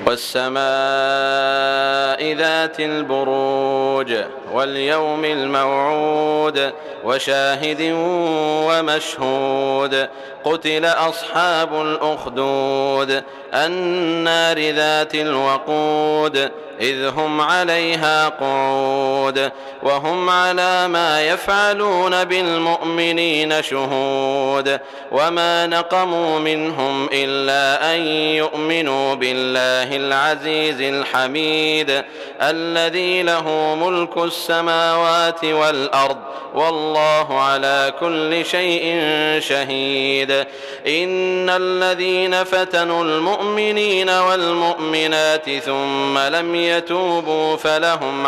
والسماء ذات البروج واليوم الموعود وشاهد ومشهود قتل أصحاب الأخدود النار ذات الوقود إذ هم عليها قعود وهم على ما يفعلون بالمؤمنين شهود وما نقموا منهم إلا أن يؤمنوا بالله العزيز الحميد الذي له ملك السماوات والأرض والله على كل شيء شهيد إن الذين فتنوا المؤمنين والمؤمنات ثم لم يتوبوا فلهم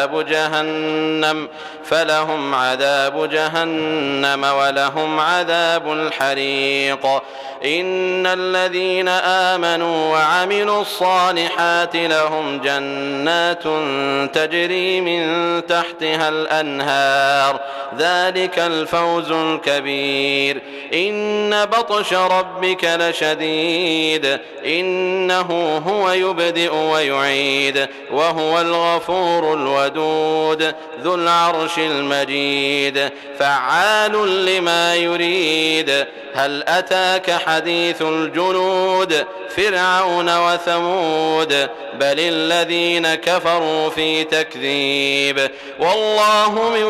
عذاب جهنم ولهم عذاب الحريق إن الذين آمنوا وعملوا الصالحات لهم جنات تجري من تحتها الأنهار ذلك الفوز الكبير إن بطش ربك لشديد إنه هو يبدئ ويعيد وهو الغفور الودود ذو العرش المجيد فعال لما يريد هل أتاك حديث الجنود فرعون وثمود بل الذين كفروا في تكذيب والله من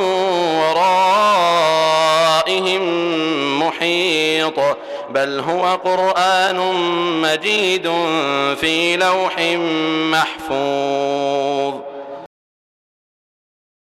ورائهم محيط بل هو قرآن مجيد في لوح محفوظ.